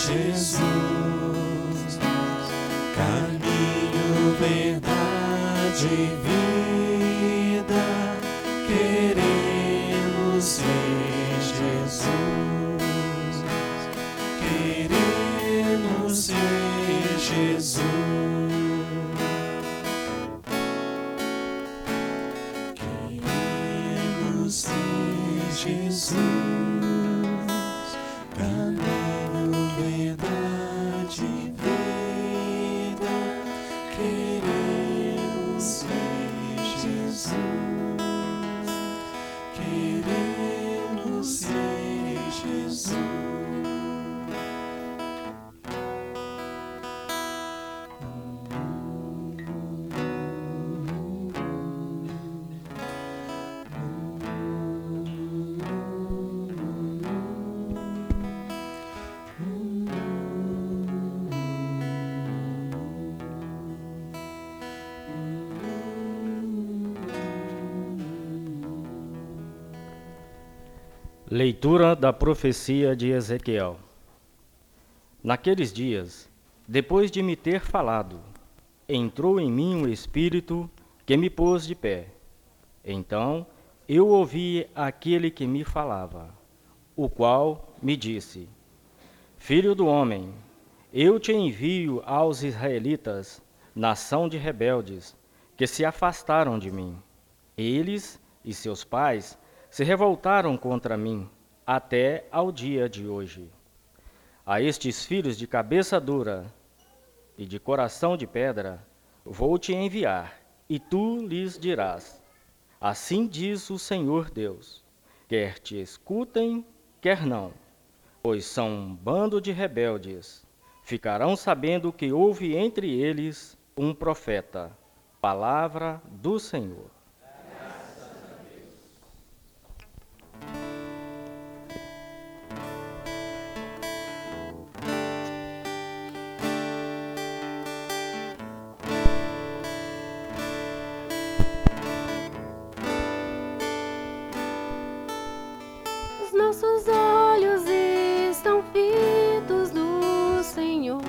Jesus, caminho, verdade e vida, queremos ser Jesus, queremos ser Jesus, queremos ser Jesus. Leitura da profecia de Ezequiel. Naqueles dias, depois de me ter falado, entrou em mim um espírito que me pôs de pé. Então eu ouvi aquele que me falava, o qual me disse: Filho do homem, eu te envio aos israelitas, nação de rebeldes, que se afastaram de mim. Eles e seus pais se revoltaram contra mim até ao dia de hoje. A estes filhos de cabeça dura e de coração de pedra vou te enviar, e tu lhes dirás: assim diz o Senhor Deus, quer te escutem, quer não, pois são um bando de rebeldes. Ficarão sabendo que houve entre eles um profeta. Palavra do Senhor. Nossos olhos estão fitos no Senhor.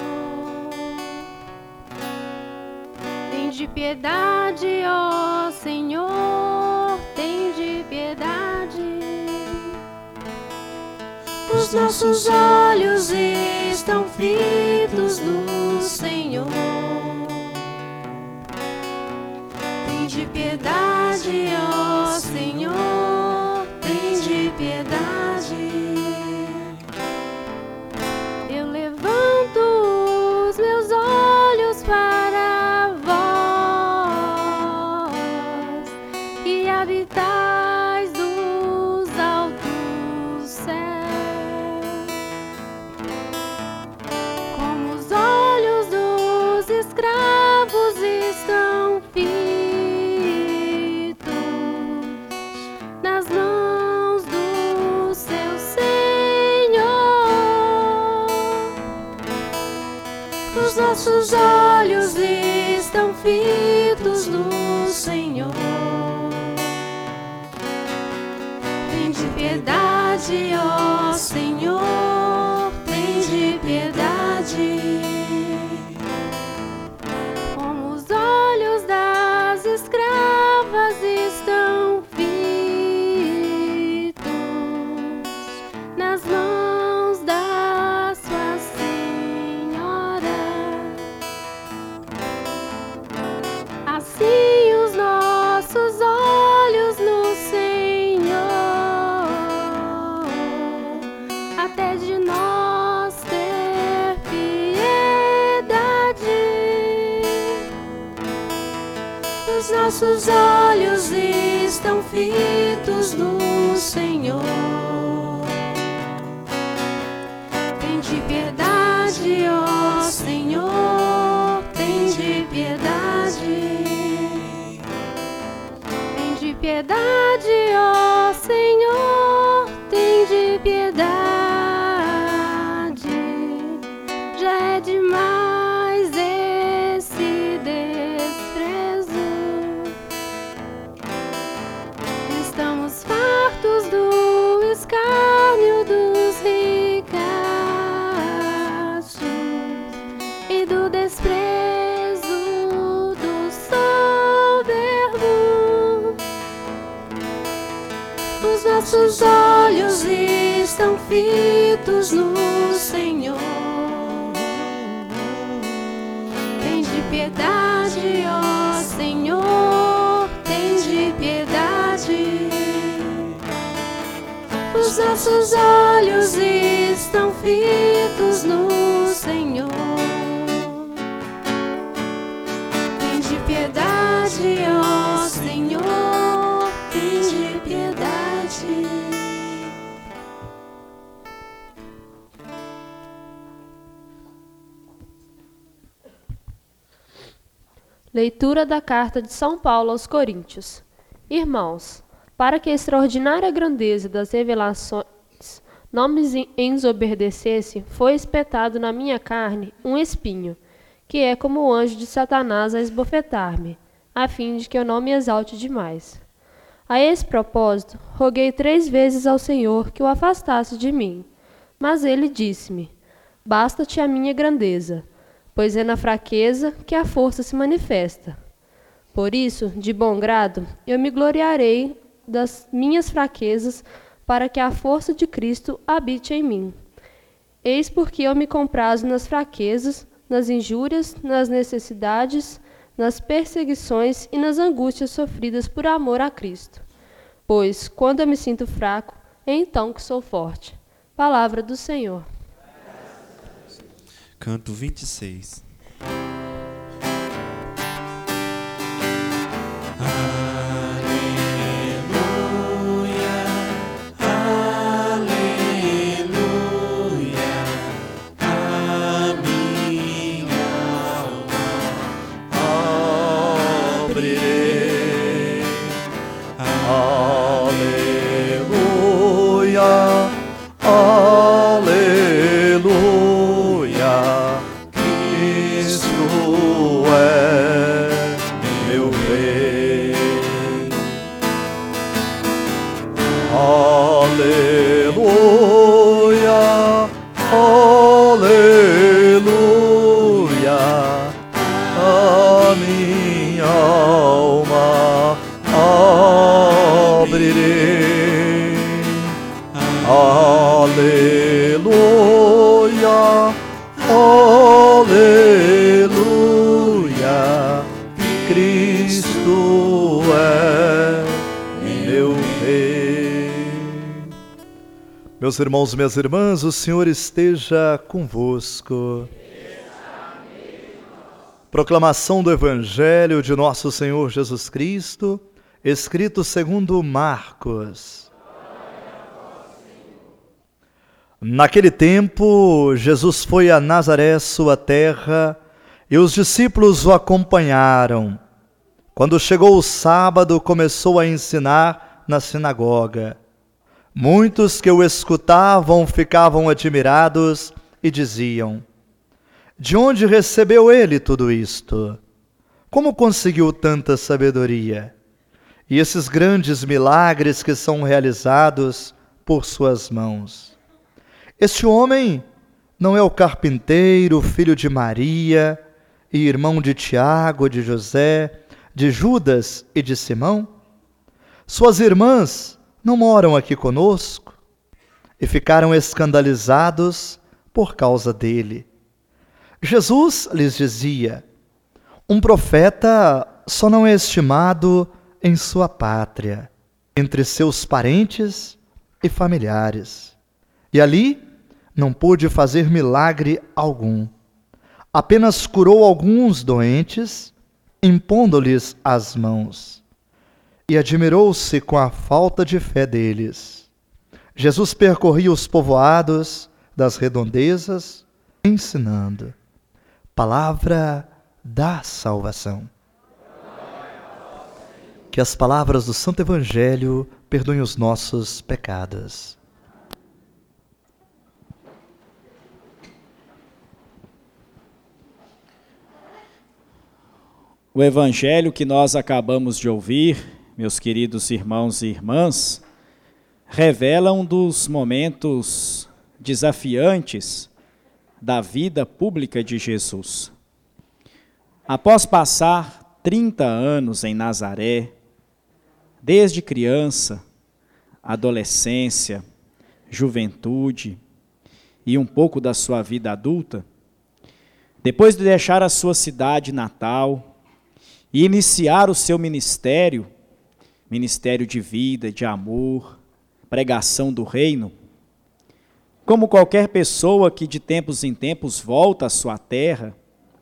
Tende piedade, ó Senhor, tende piedade. Os nossos olhos estão fitos no Senhor. Tende piedade, ó Senhor, tende piedade. Eu levanto os meus olhos para vós, que habitais dos altos céus. Como os olhos dos escravos estão fitos nas mãos do seu Senhor, os nossos olhos estão fitos no Senhor. Tende piedade, ó Senhor, tende piedade. Como os olhos das escravas estão fitos nas mãos da sua Senhora, assim os nossos olhos no Senhor, até de nós ter piedade. Os nossos olhos estão fitos no Senhor. Tende piedade, ó Senhor, tende piedade. Tende piedade, ó Senhor, tende piedade. Já é demais esse desprezo. Estamos fartos do escárnio dos ricachos. nossos olhos estão fitos no Senhor. Tende piedade, ó Senhor, tende piedade. Os nossos olhos estão fitos no Senhor. Tende piedade, ó Senhor, tende piedade. Leitura da Carta de São Paulo aos Coríntios. Irmãos, para que a extraordinária grandeza das revelações não me ensoberdecesse, foi espetado na minha carne um espinho, que é como o anjo de Satanás a esbofetar-me, a fim de que eu não me exalte demais. A esse propósito, roguei 3 vezes ao Senhor que o afastasse de mim. Mas ele disse-me: basta-te a minha grandeza, pois é na fraqueza que a força se manifesta. Por isso, de bom grado, eu me gloriarei das minhas fraquezas, para que a força de Cristo habite em mim. Eis porque eu me comprazo nas fraquezas, nas injúrias, nas necessidades, nas perseguições e nas angústias sofridas por amor a Cristo. Pois, quando eu me sinto fraco, é então que sou forte. Palavra do Senhor. Canto 26. Meus irmãos e minhas irmãs, o Senhor esteja convosco. Proclamação do Evangelho de nosso Senhor Jesus Cristo, escrito segundo Marcos. Naquele tempo, Jesus foi a Nazaré, sua terra, e os discípulos o acompanharam. Quando chegou o sábado, começou a ensinar na sinagoga. Muitos que o escutavam ficavam admirados e diziam: de onde recebeu ele tudo isto? Como conseguiu tanta sabedoria? E esses grandes milagres que são realizados por suas mãos? Este homem não é o carpinteiro, filho de Maria, e irmão de Tiago, de José, de Judas e de Simão? Suas irmãs não moram aqui conosco? E ficaram escandalizados por causa dele. Jesus lhes dizia: um profeta só não é estimado em sua pátria, entre seus parentes e familiares. E ali não pôde fazer milagre algum. Apenas curou alguns doentes, impondo-lhes as mãos. E admirou-se com a falta de fé deles. Jesus percorria os povoados das redondezas, ensinando. Palavra da salvação. Que as palavras do Santo Evangelho perdoem os nossos pecados. O Evangelho que nós acabamos de ouvir, meus queridos irmãos e irmãs, revela um dos momentos desafiantes da vida pública de Jesus. Após passar 30 anos em Nazaré, desde criança, adolescência, juventude e um pouco da sua vida adulta, depois de deixar a sua cidade natal e iniciar o seu ministério, ministério de vida, de amor, pregação do reino, como qualquer pessoa que de tempos em tempos volta à sua terra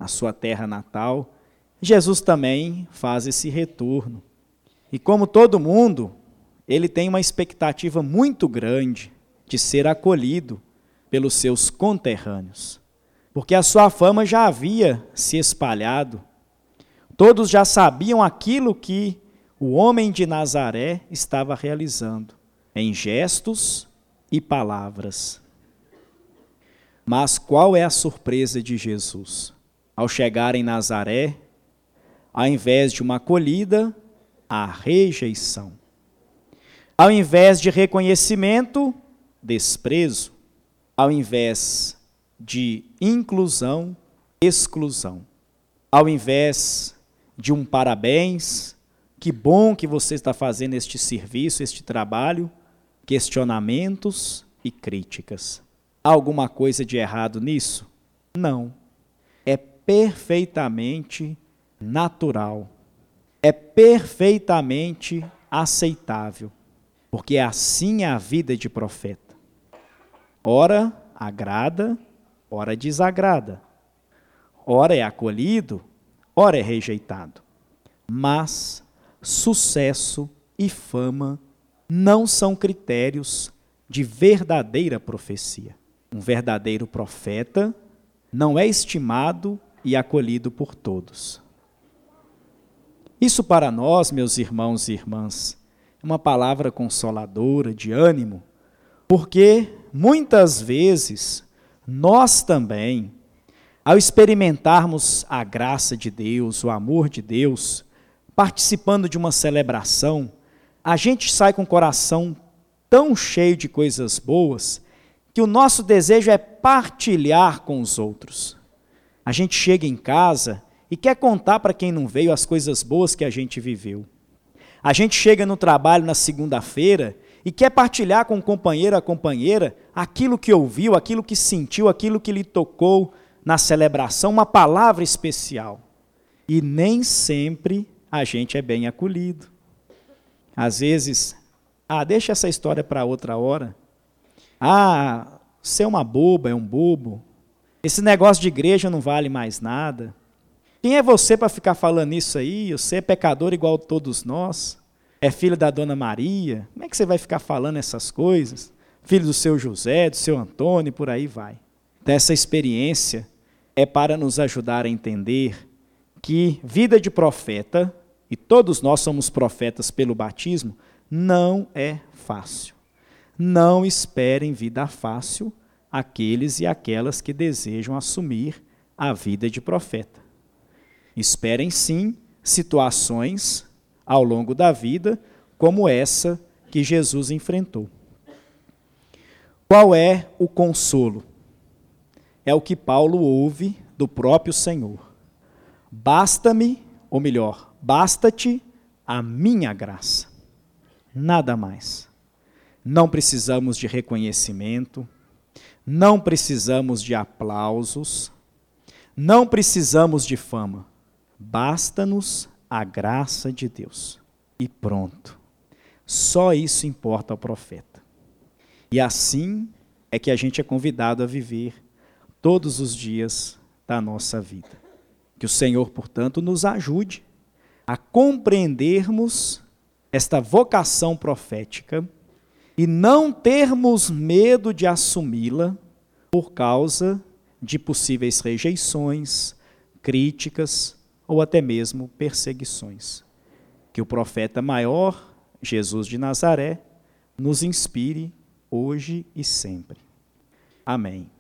natal, Jesus também faz esse retorno. E como todo mundo, ele tem uma expectativa muito grande de ser acolhido pelos seus conterrâneos, porque a sua fama já havia se espalhado. Todos já sabiam aquilo que o homem de Nazaré estava realizando, em gestos e palavras. Mas qual é a surpresa de Jesus? Ao chegar em Nazaré, ao invés de uma acolhida, a rejeição. Ao invés de reconhecimento, desprezo. Ao invés de inclusão, exclusão. Ao invés de um parabéns, que bom que você está fazendo este serviço, este trabalho, questionamentos e críticas. Há alguma coisa de errado nisso? Não. É perfeitamente natural. É perfeitamente aceitável. Porque assim é a vida de profeta. Ora agrada, ora desagrada. Ora é acolhido, ora é rejeitado. Mas sucesso e fama não são critérios de verdadeira profecia. Um verdadeiro profeta não é estimado e acolhido por todos. Isso para nós, meus irmãos e irmãs, é uma palavra consoladora, de ânimo, porque muitas vezes nós também, ao experimentarmos a graça de Deus, o amor de Deus, participando de uma celebração, a gente sai com o coração tão cheio de coisas boas, que o nosso desejo é partilhar com os outros. A gente chega em casa e quer contar para quem não veio as coisas boas que a gente viveu. A gente chega no trabalho na segunda-feira e quer partilhar com o companheiro, a companheira, aquilo que ouviu, aquilo que sentiu, aquilo que lhe tocou na celebração, uma palavra especial. E nem sempre a gente é bem acolhido. Às vezes, deixa essa história para outra hora. Você é uma boba, é um bobo. Esse negócio de igreja não vale mais nada. Quem é você para ficar falando isso aí? Você é pecador igual a todos nós? É filho da Dona Maria? Como é que você vai ficar falando essas coisas? Filho do seu José, do seu Antônio, por aí vai. Então, essa experiência é para nos ajudar a entender que vida de profeta, e todos nós somos profetas pelo batismo, não é fácil. Não esperem vida fácil aqueles e aquelas que desejam assumir a vida de profeta. Esperem sim situações ao longo da vida como essa que Jesus enfrentou. Qual é o consolo? É o que Paulo ouve do próprio Senhor. Basta-me, ou melhor, basta-te a minha graça. Nada mais. Não precisamos de reconhecimento, não precisamos de aplausos, não precisamos de fama. Basta-nos a graça de Deus. E pronto. Só isso importa ao profeta. E assim é que a gente é convidado a viver todos os dias da nossa vida. Que o Senhor, portanto, nos ajude a compreendermos esta vocação profética e não termos medo de assumi-la por causa de possíveis rejeições, críticas ou até mesmo perseguições. Que o profeta maior, Jesus de Nazaré, nos inspire hoje e sempre. Amém.